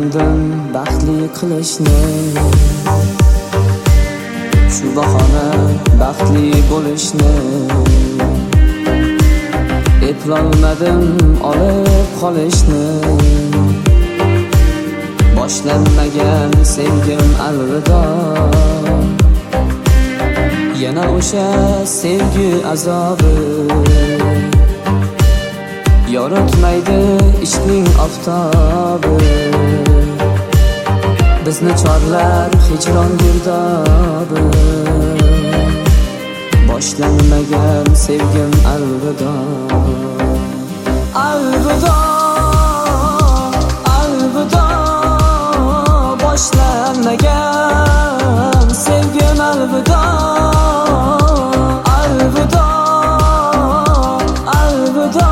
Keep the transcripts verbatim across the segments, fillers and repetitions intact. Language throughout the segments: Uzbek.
izlagandim baxtli qilishni, shu bahona baxtli bo'lishni. Eplolmadim olib qolishni, boshlanmagan sevgim alvido. Yana o'sha sevgi azobi, yoritmaydi ishqning oftobi. Bizni chorlar hijron girdobi, boshlanmagan sevgim alvido. Alvido, alvido, boshlanmagan sevgim alvido. Alvido, alvido,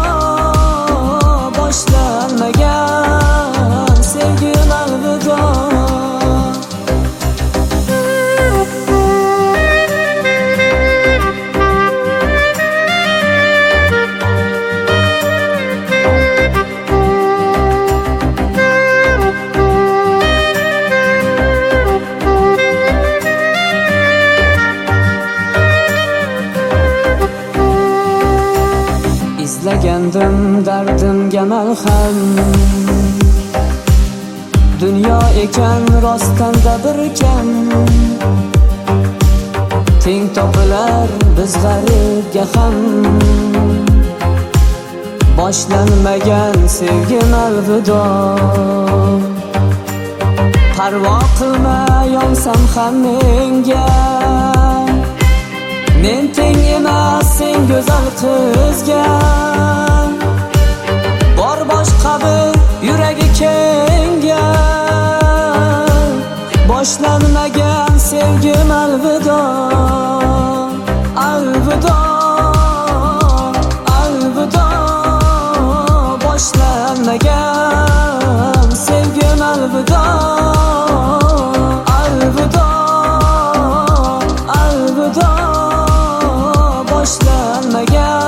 boshlanmagan sevgim alvido. İzlagandim dardimga malham, dunyo ekan rostanda bir kam. Teng topilar biz g'aribga ham, boshlanmagan sevgim alvido. Parvo qilma yonsam ham menga, men teng emas sen go'zal qizga. Bor boshqa bir yuragi kenga, boshlanmagan sevgim alvido. Alvido, alvido, boshlanmagan sevgim alvido. Alvido, alvido, boshlanmagan